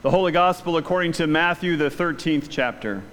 The Holy Gospel according to Matthew, the 13th chapter.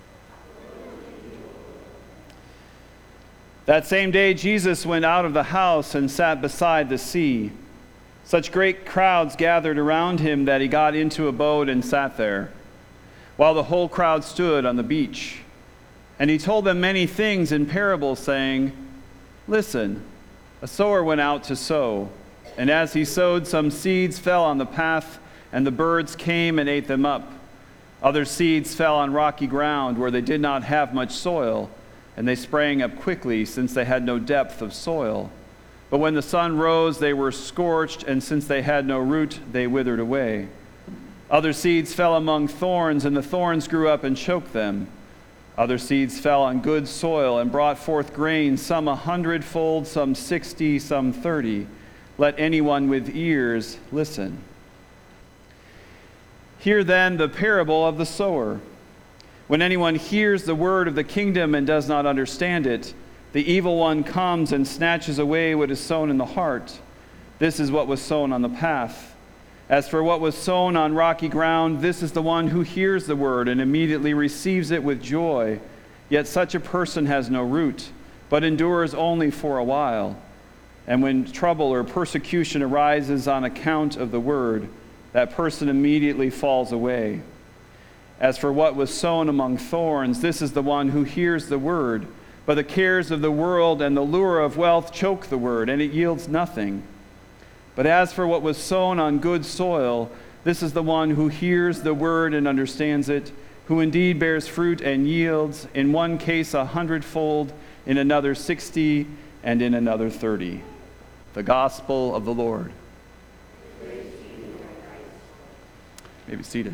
That same day Jesus went out of the house and sat beside the sea. Such great crowds gathered around him that he got into a boat and sat there, while the whole crowd stood on the beach. And he told them many things in parables, saying, "Listen, a sower went out to sow, and as he sowed, some seeds fell on the path, and the birds came and ate them up. Other seeds fell on rocky ground where they did not have much soil, and they sprang up quickly since they had no depth of soil. But when the sun rose, they were scorched, and since they had no root, they withered away. Other seeds fell among thorns, and the thorns grew up and choked them. Other seeds fell on good soil and brought forth grain, some 100-fold, some 60, some 30. Let anyone with ears listen." Hear then the parable of the sower. When anyone hears the word of the kingdom and does not understand it, the evil one comes and snatches away what is sown in the heart. This is what was sown on the path. As for what was sown on rocky ground, this is the one who hears the word and immediately receives it with joy. Yet such a person has no root, but endures only for a while. And when trouble or persecution arises on account of the word, that person immediately falls away. As for what was sown among thorns, this is the one who hears the word, but the cares of the world and the lure of wealth choke the word, and it yields nothing. But as for what was sown on good soil, this is the one who hears the word and understands it, who indeed bears fruit and yields, in one case 100-fold, in another 60, and in another 30. The Gospel of the Lord. You may be seated.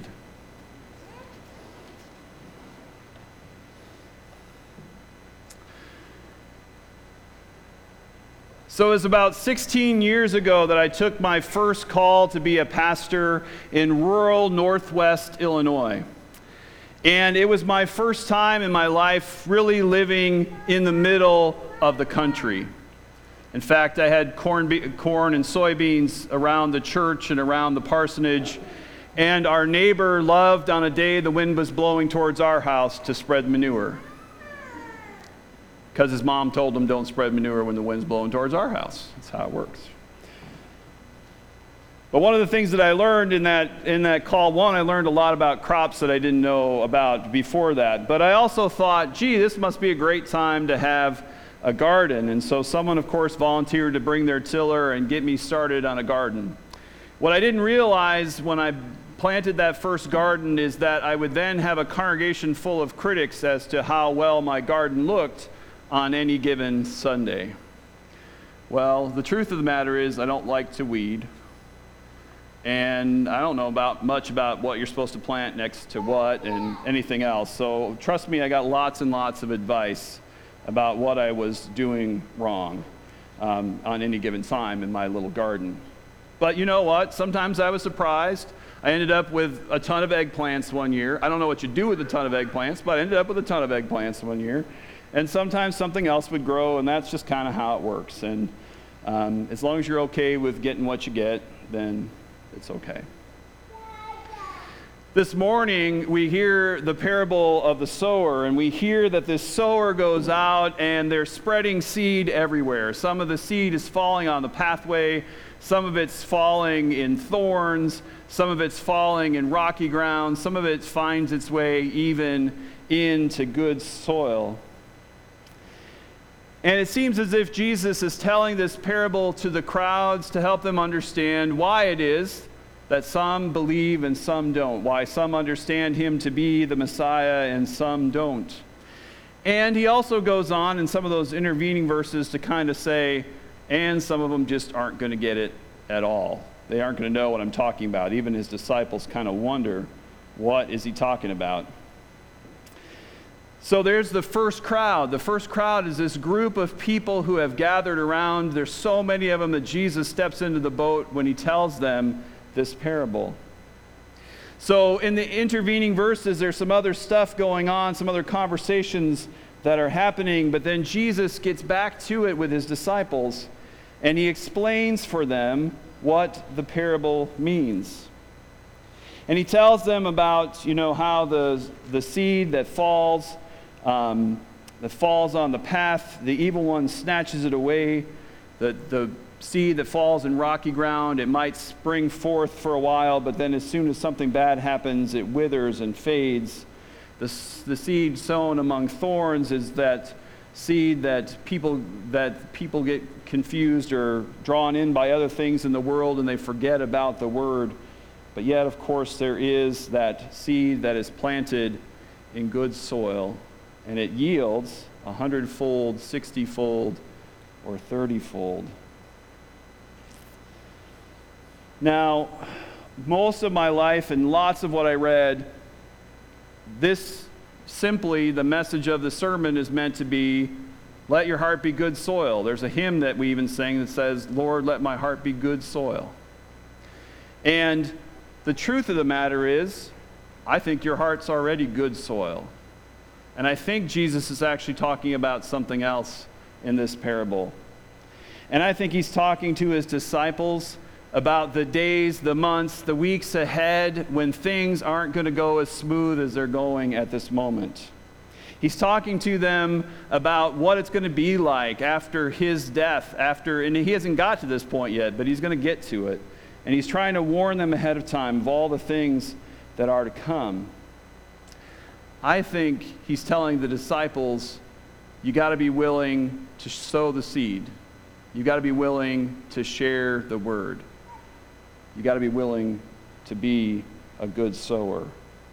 So it was about 16 years ago that I took my first call to be a pastor in rural northwest Illinois. And it was my first time in my life really living in the middle of the country. In fact, I had corn and soybeans around the church and around the parsonage. And our neighbor loved, on a day the wind was blowing towards our house, to spread manure. Because his mom told him, don't spread manure when the wind's blowing towards our house. That's how it works. But one of the things that I learned in that call, I learned a lot about crops that I didn't know about before that. But I also thought, gee, this must be a great time to have a garden. And so someone, of course, volunteered to bring their tiller and get me started on a garden. What I didn't realize when I planted that first garden is that I would then have a congregation full of critics as to how well my garden looked on any given Sunday. Well, the truth of the matter is I don't like to weed, and I don't know much about what you're supposed to plant next to what and anything else. So trust me, I got lots and lots of advice about what I was doing wrong on any given time in my little garden. But you know what? Sometimes I was surprised. I ended up with a ton of eggplants one year. I don't know what you do with a ton of eggplants, but I ended up with a ton of eggplants one year. And sometimes something else would grow, and that's just kind of how it works. And as long as you're okay with getting what you get, then it's okay. This morning, we hear the parable of the sower, and we hear that this sower goes out and they're spreading seed everywhere. Some of the seed is falling on the pathway, some of it's falling in thorns, some of it's falling in rocky ground, some of it finds its way even into good soil. And it seems as if Jesus is telling this parable to the crowds to help them understand why it is that some believe and some don't, why some understand him to be the Messiah and some don't. And he also goes on in some of those intervening verses to kind of say, and some of them just aren't going to get it at all. They aren't going to know what I'm talking about. Even his disciples kind of wonder, what is he talking about? So there's the first crowd. The first crowd is this group of people who have gathered around. There's so many of them that Jesus steps into the boat when he tells them this parable. So in the intervening verses, there's some other stuff going on, some other conversations that are happening, but then Jesus gets back to it with his disciples, and he explains for them what the parable means. And he tells them about, how the seed that falls on the path, the evil one snatches it away. The seed that falls in rocky ground, it might spring forth for a while, but then as soon as something bad happens, it withers and fades. The seed sown among thorns is that seed that people get confused or drawn in by other things in the world, and they forget about the word. But yet, of course, there is that seed that is planted in good soil, and it yields 100-fold, 60-fold, or 30-fold. Now, most of my life and lots of what I read, the message of the sermon is meant to be, let your heart be good soil. There's a hymn that we even sang that says, Lord, let my heart be good soil. And the truth of the matter is, I think your heart's already good soil. And I think Jesus is actually talking about something else in this parable. And I think he's talking to his disciples about the days, the months, the weeks ahead when things aren't going to go as smooth as they're going at this moment. He's talking to them about what it's going to be like after his death, and he hasn't got to this point yet, but he's going to get to it. And he's trying to warn them ahead of time of all the things that are to come. I think he's telling the disciples, you got to be willing to sow the seed. You got to be willing to share the word. You got to be willing to be a good sower.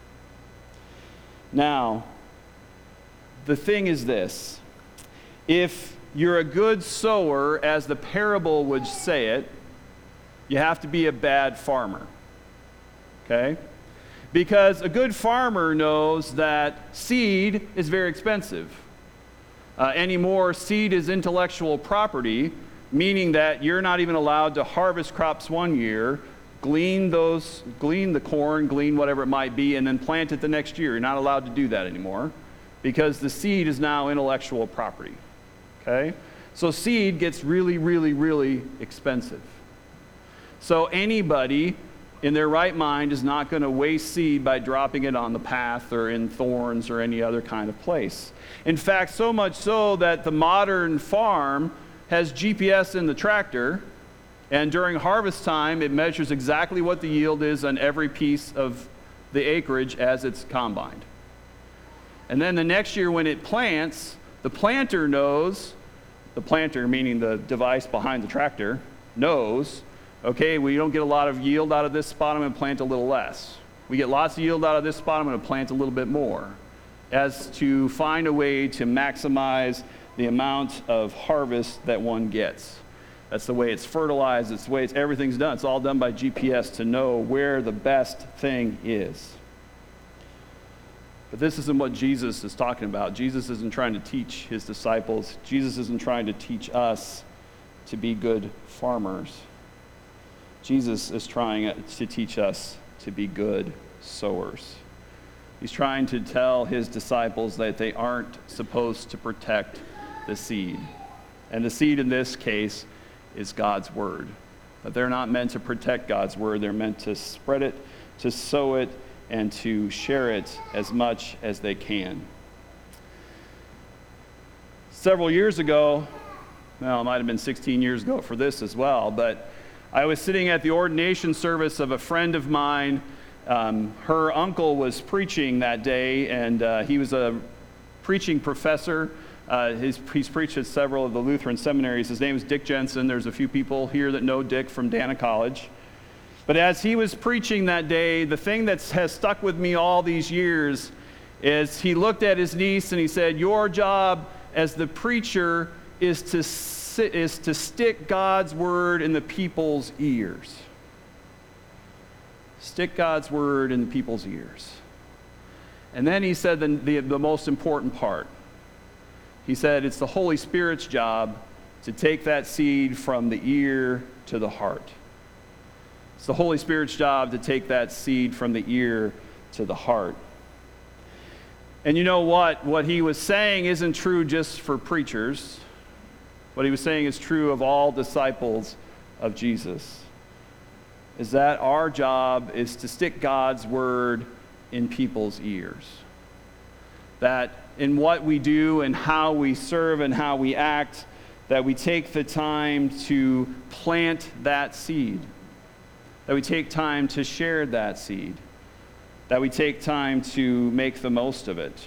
Now, the thing is this. If you're a good sower, as the parable would say it, you have to be a bad farmer. Okay? Because a good farmer knows that seed is very expensive. Anymore, seed is intellectual property, meaning that you're not even allowed to harvest crops one year, glean the corn, glean whatever it might be, and then plant it the next year. You're not allowed to do that anymore because the seed is now intellectual property. Okay? So seed gets really, really, really expensive. So anybody in their right mind is not going to waste seed by dropping it on the path or in thorns or any other kind of place. In fact, so much so that the modern farm has GPS in the tractor, and during harvest time, it measures exactly what the yield is on every piece of the acreage as it's combined. And then the next year when it plants, the planter knows, the planter meaning the device behind the tractor, knows, okay, we don't get a lot of yield out of this spot, I'm going to plant a little less. We get lots of yield out of this spot, I'm going to plant a little bit more, as to find a way to maximize the amount of harvest that one gets. That's the way it's fertilized, it's the way everything's done. It's all done by GPS to know where the best thing is. But this isn't what Jesus is talking about. Jesus isn't trying to teach his disciples. Jesus isn't trying to teach us to be good farmers. Jesus is trying to teach us to be good sowers. He's trying to tell his disciples that they aren't supposed to protect the seed. And the seed in this case is God's word. But they're not meant to protect God's word. They're meant to spread it, to sow it, and to share it as much as they can. Several years ago, well, it might have been 16 years ago for this as well, but I was sitting at the ordination service of a friend of mine. Her uncle was preaching that day, and he was a preaching professor. He's preached at several of the Lutheran seminaries. His name is Dick Jensen. There's a few people here that know Dick from Dana College. But as he was preaching that day, the thing that has stuck with me all these years is he looked at his niece and he said, your job as the preacher is to stick God's word in the people's ears. Stick God's word in the people's ears. And then he said the most important part. He said it's the Holy Spirit's job to take that seed from the ear to the heart. It's the Holy Spirit's job to take that seed from the ear to the heart. And you know what? What he was saying isn't true just for preachers. What he was saying is true of all disciples of Jesus. is that our job is to stick God's word in people's ears. That in what we do and how we serve and how we act, that we take the time to plant that seed, that we take time to share that seed, that we take time to make the most of it.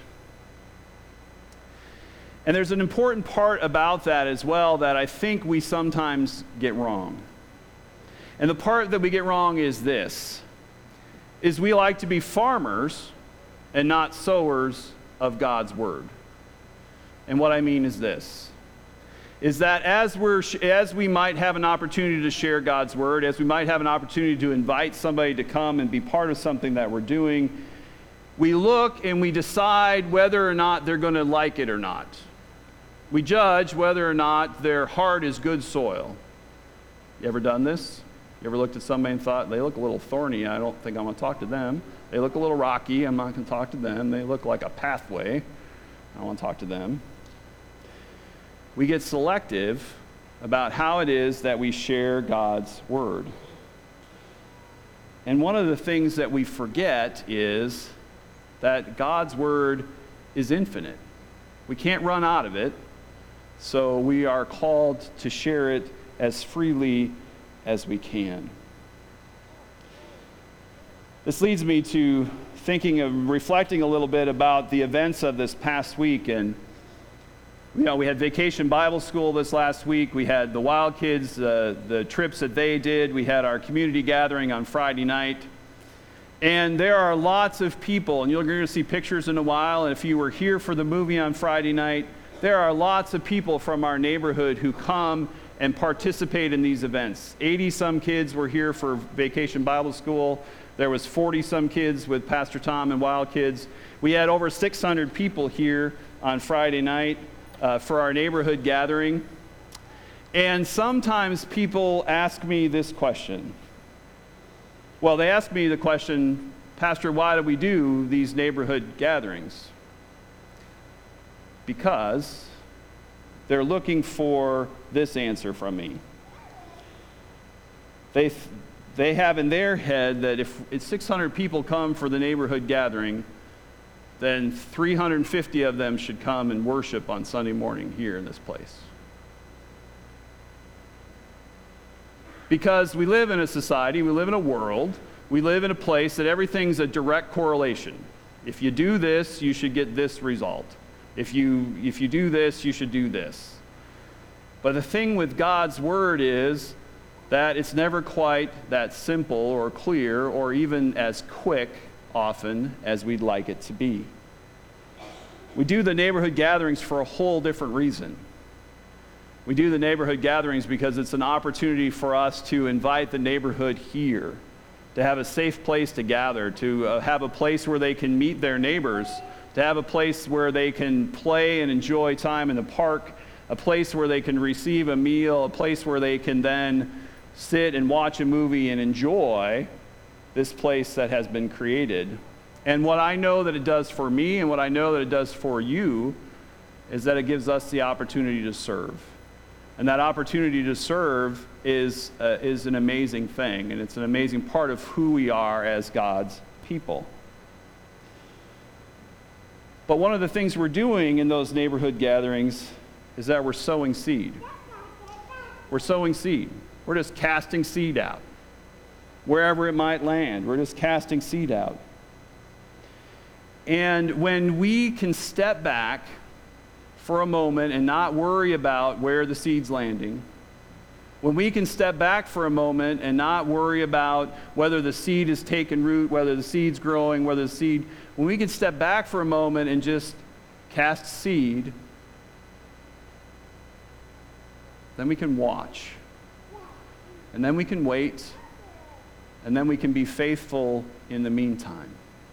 And there's an important part about that as well that I think we sometimes get wrong. And the part that we get wrong is this, is we like to be farmers and not sowers of God's word. And what I mean is this, is that as we might have an opportunity to share God's word, as we might have an opportunity to invite somebody to come and be part of something that we're doing, we look and we decide whether or not they're going to like it or not. We judge whether or not their heart is good soil. You ever done this? You ever looked at somebody and thought, they look a little thorny, I don't think I'm going to talk to them. They look a little rocky, I'm not going to talk to them. They look like a pathway, I don't want to talk to them. We get selective about how it is that we share God's word. And one of the things that we forget is that God's word is infinite. We can't run out of it, so we are called to share it as freely as we can. This leads me to reflecting a little bit about the events of this past week. And we had Vacation Bible School this last week. We had the Wild Kids, the trips that they did. We had our community gathering on Friday night. And there are lots of people, and you're going to see pictures in a while, and if you were here for the movie on Friday night, there are lots of people from our neighborhood who come and participate in these events. 80-some kids were here for Vacation Bible School. There was 40-some kids with Pastor Tom and Wild Kids. We had over 600 people here on Friday night for our neighborhood gathering. And sometimes people ask me this question. Well, they ask me the question, Pastor, why do we do these neighborhood gatherings? Because they're looking for this answer from me. They have in their head that if 600 people come for the neighborhood gathering, then 350 of them should come and worship on Sunday morning here in this place. Because we live in a society, we live in a world, we live in a place that everything's a direct correlation. If you do this, you should get this result. If you do this, you should do this. But the thing with God's word is that it's never quite that simple or clear or even as quick often as we'd like it to be. We do the neighborhood gatherings for a whole different reason. We do the neighborhood gatherings because it's an opportunity for us to invite the neighborhood here, to have a safe place to gather, to have a place where they can meet their neighbors, to have a place where they can play and enjoy time in the park, a place where they can receive a meal, a place where they can then sit and watch a movie and enjoy this place that has been created. And what I know that it does for me and what I know that it does for you is that it gives us the opportunity to serve. And that opportunity to serve is an amazing thing, and it's an amazing part of who we are as God's people. But one of the things we're doing in those neighborhood gatherings is that we're sowing seed. We're sowing seed. We're just casting seed out. Wherever it might land, we're just casting seed out. And when we can step back for a moment and not worry about where the seed's landing, when we can step back for a moment and not worry about whether the seed is taking root, whether the seed's growing, when we can step back for a moment and just cast seed, then we can watch. And then we can wait. And then we can be faithful in the meantime.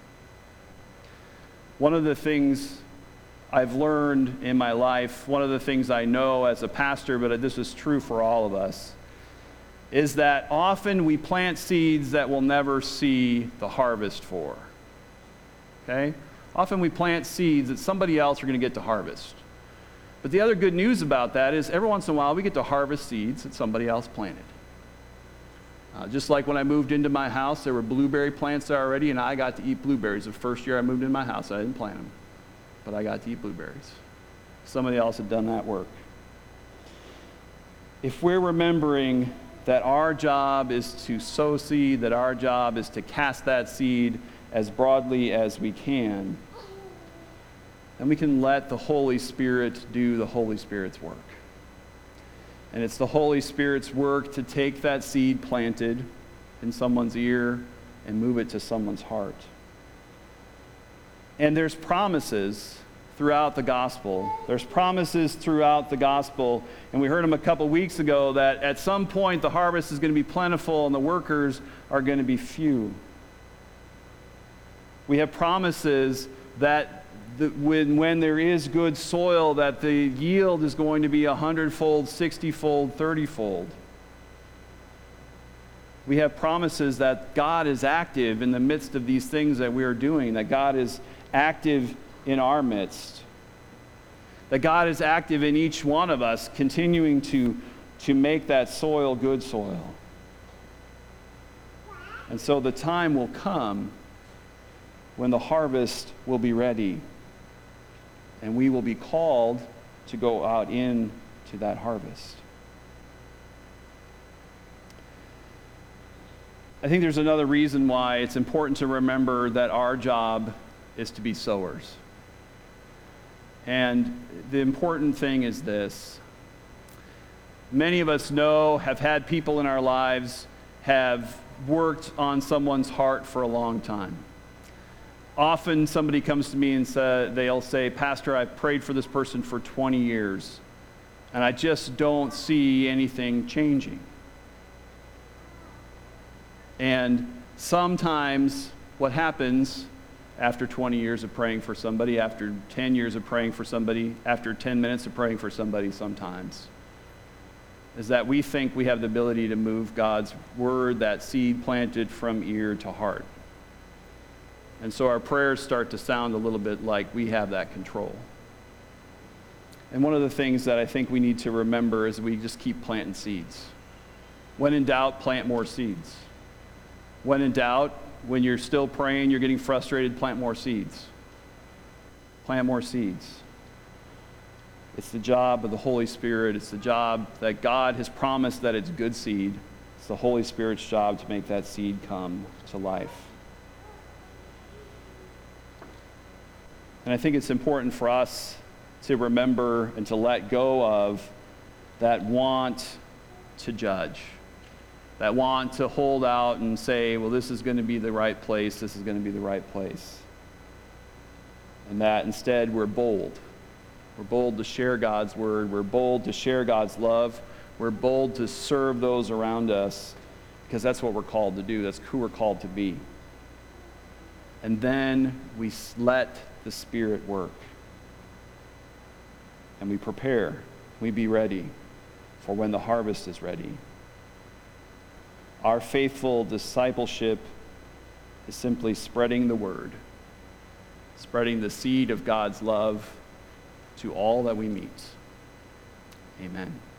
One of the things I've learned in my life, one of the things I know as a pastor, but this is true for all of us, is that often we plant seeds that we'll never see the harvest for. Okay? Often we plant seeds that somebody else are going to get to harvest. But the other good news about that is every once in a while we get to harvest seeds that somebody else planted. Just like when I moved into my house, there were blueberry plants there already, and I got to eat blueberries. The first year I moved into my house, I didn't plant them, but I got to eat blueberries. Somebody else had done that work. If we're remembering that our job is to sow seed, that our job is to cast that seed as broadly as we can, then we can let the Holy Spirit do the Holy Spirit's work. And it's the Holy Spirit's work to take that seed planted in someone's ear and move it to someone's heart. And there's promises throughout the gospel. There's promises throughout the gospel. And we heard them a couple weeks ago that at some point the harvest is going to be plentiful and the workers are going to be few. We have promises that when there is good soil, that the yield is going to be 100-fold, 60-fold, 30-fold. We have promises that God is active in the midst of these things that we are doing, that God is active in our midst, that God is active in each one of us, continuing to make that soil good soil. And so the time will come when the harvest will be ready. And we will be called to go out into that harvest. I think there's another reason why it's important to remember that our job is to be sowers. And the important thing is this. Many of us have had people in our lives, have worked on someone's heart for a long time. Often somebody comes to me and they'll say, Pastor, I've prayed for this person for 20 years, and I just don't see anything changing. And sometimes what happens after 20 years of praying for somebody, after 10 years of praying for somebody, after 10 minutes of praying for somebody sometimes, is that we think we have the ability to move God's word, that seed planted from ear to heart. And so our prayers start to sound a little bit like we have that control. And one of the things that I think we need to remember is we just keep planting seeds. When in doubt, plant more seeds. When in doubt, when you're still praying, you're getting frustrated, plant more seeds. Plant more seeds. It's the job of the Holy Spirit. It's the job that God has promised that it's good seed. It's the Holy Spirit's job to make that seed come to life. And I think it's important for us to remember and to let go of that want to judge, that want to hold out and say, well, this is going to be the right place, this is going to be the right place. And that instead we're bold. We're bold to share God's word. We're bold to share God's love. We're bold to serve those around us because that's what we're called to do. That's who we're called to be. And then we let the Spirit work. And we prepare. We be ready for when the harvest is ready. Our faithful discipleship is simply spreading the word, spreading the seed of God's love to all that we meet. Amen.